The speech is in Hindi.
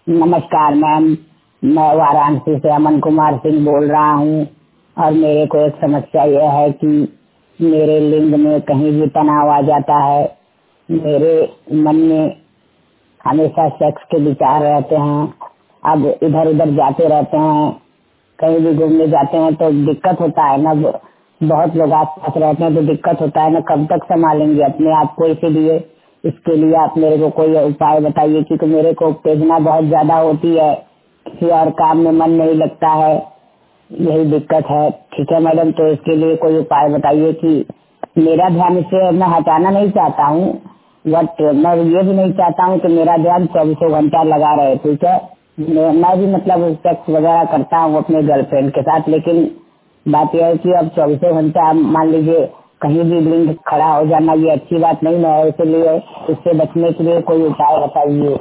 नमस्कार मैम। मैं वाराणसी से अमन कुमार सिंह बोल रहा हूँ और मेरे को एक समस्या यह है कि मेरे लिंग में कहीं भी तनाव आ जाता है। मेरे मन में हमेशा सेक्स के विचार रहते हैं। अब इधर उधर जाते रहते हैं, कहीं भी घूमने जाते हैं तो दिक्कत होता है ना। बहुत लोग आस पास रहते हैं तो दिक्कत होता है ना, कब तक संभालेंगे अपने आप को। इसीलिए इसके लिए आप मेरे को कोई उपाय बताइए, क्योंकि मेरे को उत्तेजना बहुत ज्यादा होती है, किसी और काम में मन नहीं लगता है, यही दिक्कत है। ठीक है मैडम, तो इसके लिए कोई उपाय बताइए कि मेरा ध्यान इससे मैं हटाना नहीं चाहता हूँ, बट मैं ये भी नहीं चाहता हूँ कि मेरा ध्यान 24 घंटा लगा रहे। ठीक है, मैं भी मतलब सेक्स वगैरह करता हूँ अपने गर्लफ्रेंड के साथ, लेकिन बात यह है कि अब 24 घंटा मान लीजिए कहीं भी लिंग खड़ा हो जाना ये अच्छी बात नहीं है। इसलिए इससे बचने के लिए कोई उपाय बताइए।